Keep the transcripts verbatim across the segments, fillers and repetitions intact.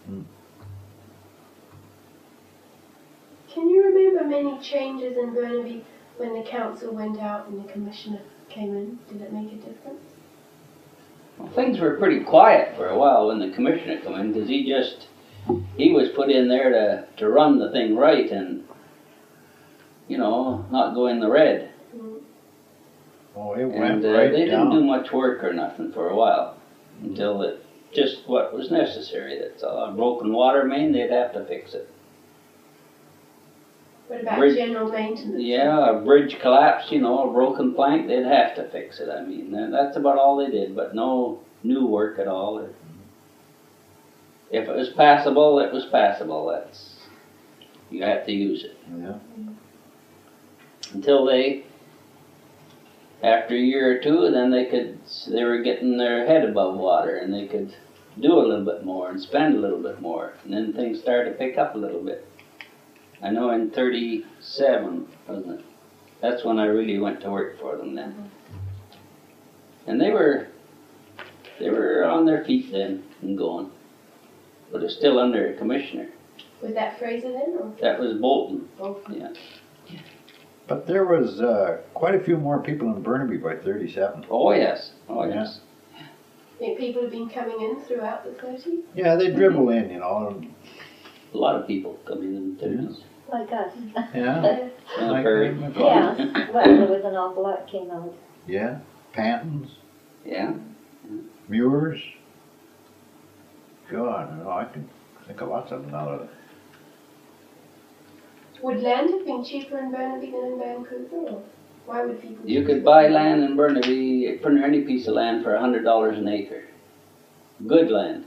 Hmm. Can you remember many changes in Burnaby when the council went out and the commissioner came in? Did it make a difference? Well, things were pretty quiet for a while when the commissioner came in, because he just, he was put in there to, to run the thing right and, you know, not go in the red. Mm. Oh, it went And uh, right they down. didn't do much work or nothing for a while, until it, just what was necessary. That's all. A broken water main, they'd have to fix it. What about Bridge- general maintenance? Yeah, a bridge collapsed, you know, a broken plank, they'd have to fix it. I mean, and that's about all they did, but no new work at all. Or if it was passable, it was passable. That's, you had to use it. Yeah. Until they, after a year or two, then they could, they were getting their head above water and they could do a little bit more and spend a little bit more. And then things started to pick up a little bit. I know in thirty-seven, wasn't it? That's when I really went to work for them then. And they were, they were on their feet then and going. But it's still under a commissioner. Was that Fraser then? Or? That was Bolton, Oh. yeah. But there was uh, quite a few more people in Burnaby by thirty-seven. Oh yes, oh Yeah. yes. I think people have been coming in throughout the thirties. Yeah, they dribble in, you know. A lot of people coming in the thirties. Like us. Yeah. Yeah, Like very- my Yeah, father. well, there was an awful lot came out. Yeah. Pantons, Yeah. Muirs. God, you know, I can think of lots of them now. that- Would land have been cheaper in Burnaby than in Vancouver? Or why would people? You choose could it? buy land in Burnaby, for any piece of land, for a hundred dollars an acre. Good land,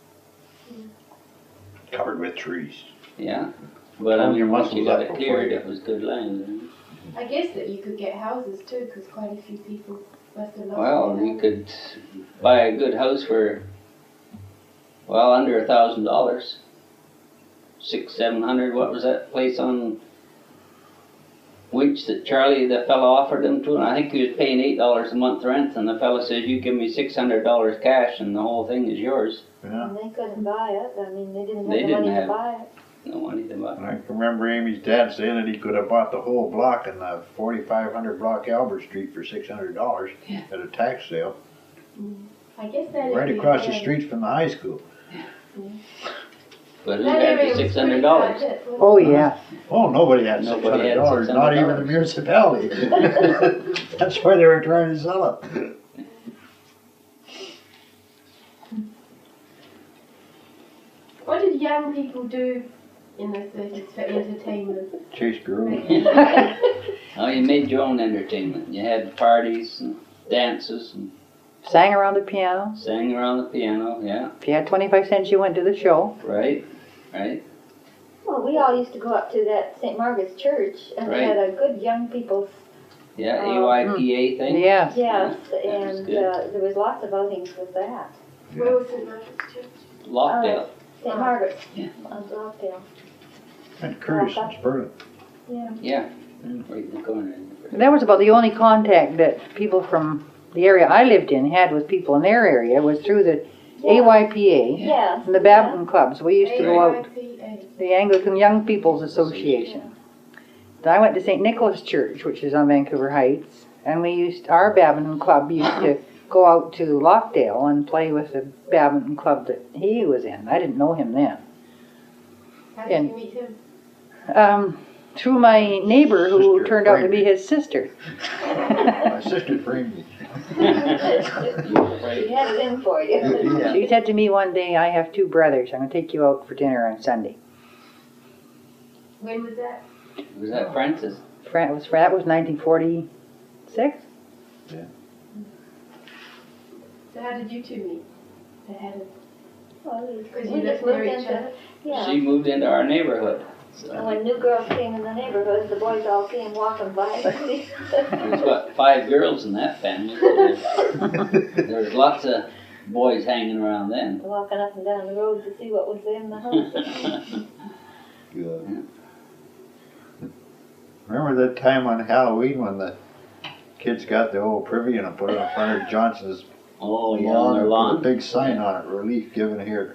Covered with trees. yeah. But I Hold your mean, once you muscles got up it before cleared, you- it was good land. I guess that you could get houses too, because quite a few people must have lost Well, their you house. could buy a good house for, well, under a thousand dollars. Six, seven hundred, what was that place on Winch that Charlie, the fellow offered him to? And I think he was paying eight dollars a month rent, and the fellow says, you give me six hundred dollars cash and the whole thing is yours. Yeah. And they couldn't buy it. I mean, they didn't have They the didn't money have- to buy it. No money to buy. I can remember Amy's dad saying that he could have bought the whole block in the forty-five hundred block Albert Street for six hundred dollars Yeah. at a tax sale, I guess that right area- across the yeah. street from the high school. But who That had area the was six pretty hundred dollars? bad hit, wasn't Oh, it? yeah. Oh, nobody had six Nobody hundred had dollars, not even the $600. municipality. That's why they were trying to sell it. What did young people do in the thirties for entertainment? Chase girls. Oh, you made your own entertainment. You had parties and dances and Sang around the piano. sang around the piano, yeah, If you had twenty-five cents, you went to the show. right, right. Well, we all used to go up to that Saint Margaret's Church, and they Right. had a good young people's, Yeah, Oh. A Y P A thing. Yes. yes, that was and good. uh, there was lots of outings with that. Where was Saint Margaret's Church? Lockdale. Saint Margaret's Yeah. on Rockdale. And Curtis and Spurgeon. Yeah. Yeah, Mm. right in the corner. That was about the only contact that people from the area I lived in had with people in their area was through the A Y P A Yes. and the Badminton clubs. We used to go out, A Y P A. the Anglican Young People's Association. Then I went to Saint Nicholas Church, which is on Vancouver Heights, and we used, our badminton club used to go out to Lockdale and play with the badminton club that he was in. I didn't know him then. How did And- you meet him? Um, through my neighbor who Sister turned out to framed be me. his sister. My sister framed me. She had it in for you. Yeah. She said to me one day, I have two brothers. I'm going to take you out for dinner on Sunday. When was that? Was that Francis? Fran- was, that was nineteen forty-six? So how did you two meet? Ahead of, Well, we- because we you just lived near moved each into- other? Yeah. She moved into our neighborhood. And So when new girls came in the neighborhood, the boys all came walking by. there's what, five girls in that family. There was lots of boys hanging around then. Walking up and down the road to see what was in the house. Good. Remember that time on Halloween when the kids got the old privy and put it in front of Johnson's Oh, yeah, on their lawn. Put a big sign on it, relief given here.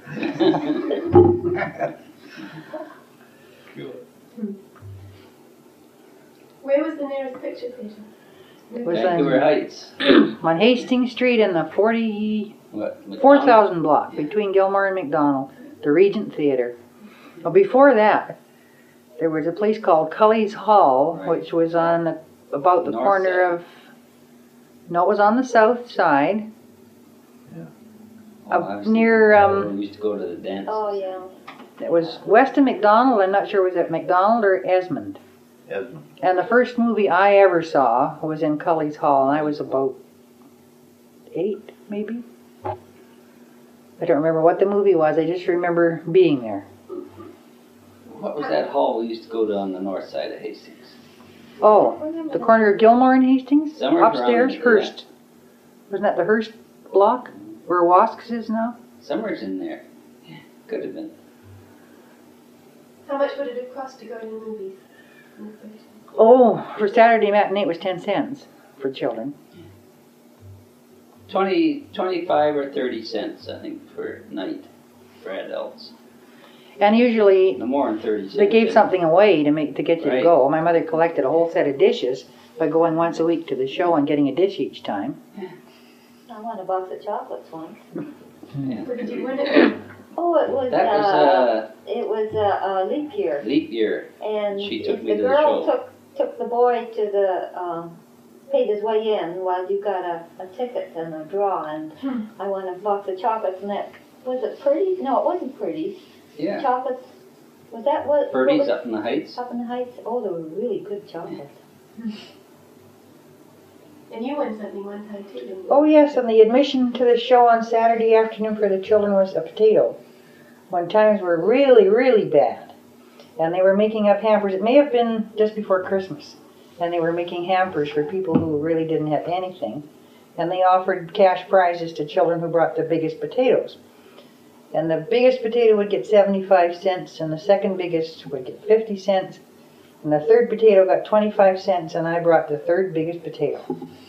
Where was the nearest picture theatre? Was Vancouver on- Heights. On Hastings Street in the forty, What? four McDonald? thousand block between Gilmore and McDonald, the Regent Theatre. Well, before that, there was a place called Cully's Hall, Right. which was on the, about the North corner side. of, no, it was on the south side, Oh, up I was near, thinking, um, We used to go to the dance. Oh, yeah. it was west of McDonald. I'm not sure was it McDonald or Esmond. Esmond. And the first movie I ever saw was in Cully's Hall, and I was about eight, maybe. I don't remember what the movie was. I just remember being there. What was that hall we used to go to on the north side of Hastings? Oh, the corner of Gilmore and Hastings? Somewhere around Upstairs, there, Hearst. Wasn't that the Hearst block where Wasks is now? Somewhere's in there. Yeah, could have been. How much would it have cost to go to the movies? in the theatre? Oh, for Saturday matinee it was ten cents for children. Twenty, twenty-five or thirty cents, I think, for night for adults. And usually No more than thirty cents. they gave something away to make to get you to Right. go. My mother collected a whole set of dishes by going once a week to the show and getting a dish each time. I won a box of chocolates once. Yeah. What did you win it? Oh, it was, That was uh, uh, it was a, a leap year. leap year. And She took if me the to the girl show. took, took the boy to the, um, paid his way in while you got a, a ticket and a draw, and Hmm. I won a box of chocolates, and that, was it Purdy's? No, it wasn't Purdy's. Yeah. Chocolates, was that what? what Purdy's was- up in the Heights. Up in the Heights? Oh, they were really good chocolates. And you won something one time too, didn't you? Oh yes, and the admission to the show on Saturday afternoon for the children was a potato. When times were really, really bad. And they were making up hampers. It may have been just before Christmas. And they were making hampers for people who really didn't have anything. And they offered cash prizes to children who brought the biggest potatoes. And the biggest potato would get seventy-five cents, and the second biggest would get fifty cents. And the third potato got twenty-five cents, and I brought the third biggest potato.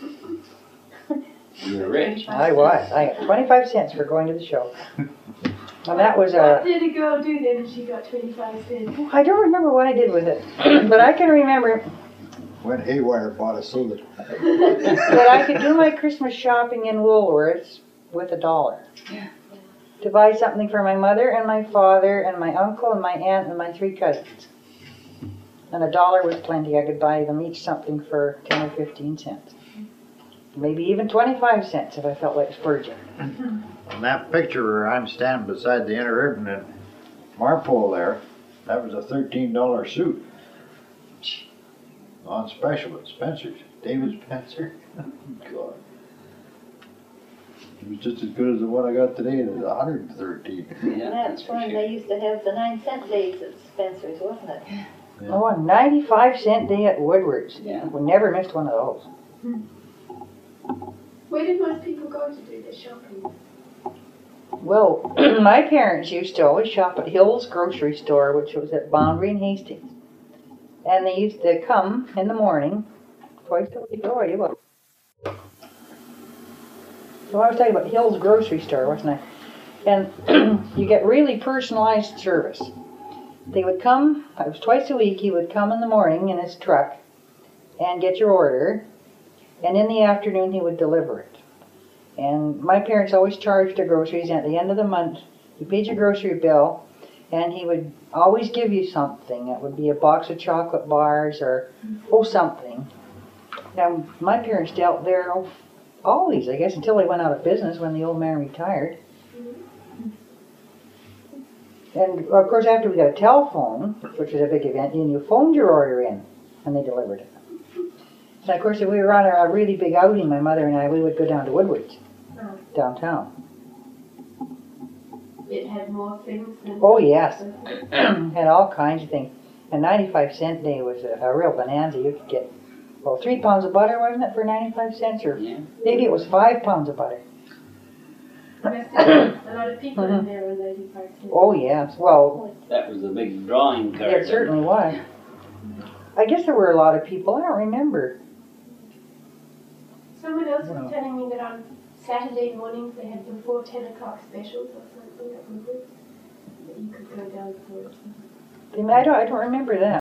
You were rich. I was. I got twenty-five cents for going to the show. And that was What a. did a girl do then if she got twenty-five cents? I don't remember what I did with it, but I can remember Went haywire, bought a soda. that I could do my Christmas shopping in Woolworths with a dollar. Yeah. To buy something for my mother and my father and my uncle and my aunt and my three cousins. And a dollar was plenty. I could buy them each something for ten or fifteen cents. Maybe even twenty-five cents if I felt like splurging. On that picture where I'm standing beside the interurban in Marpole there, that was a thirteen dollar suit. On special at Spencer's, David Spencer. God. It was just as good as the one I got today, it was one hundred thirteen. Yeah, that's That's for when sure. they used to have the nine cent days at Spencer's, wasn't it? Yeah. Oh, a ninety-five cent day at Woodward's. Yeah. We never missed one of those. Where did most people go to do their shopping? Well, my parents used to always shop at Hill's grocery store, which was at Boundary and Hastings. And they used to come in the morning, twice a week. Oh, you will. So I was talking about Hill's grocery store, wasn't I? And you get really personalized service. They would come, it was twice a week, he would come in the morning in his truck and get your order, and in the afternoon he would deliver it. And my parents always charged their groceries, and at the end of the month, you paid your grocery bill, and he would always give you something. It would be a box of chocolate bars or, oh, something. Now, my parents dealt there oh, always, I guess, until they went out of business when the old man retired. And, of course, after we got a telephone, which was a big event, and you phoned your order in, and they delivered it. And, of course, if we were on a, a really big outing, my mother and I, we would go down to Woodward's, downtown. It had more things than... Oh, yes. Had all kinds of things. A ninety-five cent day was a, a real bonanza. You could get, well, three pounds of butter, wasn't it, for ninety-five cents? Or Yeah. maybe it was five pounds of butter. There must have been a lot of people in there with ninety-five cents. Oh, yes. Well, That was a big drawing card. it certainly was. I guess there were a lot of people. I don't remember. Someone else was telling me that on Saturday mornings they had before ten o'clock specials or something at Woodward's that you could go down for. I don't, I don't remember that.